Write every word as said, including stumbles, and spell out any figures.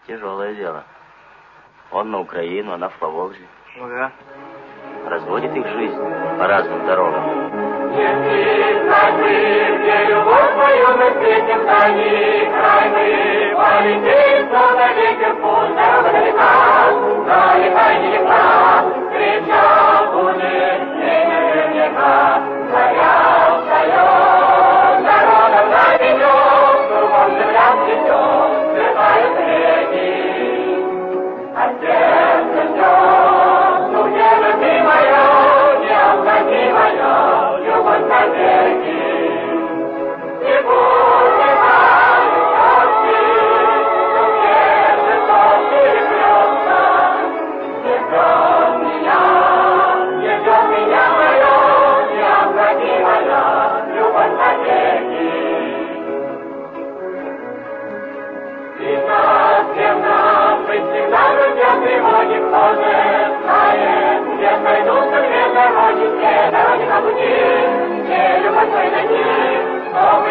Тяжелое дело. Он на Украину, она в Поволжье. Ага. Разводит их жизнь по разным дорогам. Если скажи, где любовь мою мы встретим вдали, край мы полетим, словно ветер путь, дорога далека, далека и нелегка, встреча будет дней наверняка. Заря встает, народом наведет, кругом земля цветет, сверкают реки, а сердце ждет, ну где же ты моя, необходимая любовь навеки. Не будь знаю счастья, но где же тот переплется, не ждет меня, не ждет меня моя необходимая любовь навеки. И нас, всем нас, быть всегда друзья, его никто не знает, где сойдутся две дороги, все дороги на пути, все любовь твоей найти, но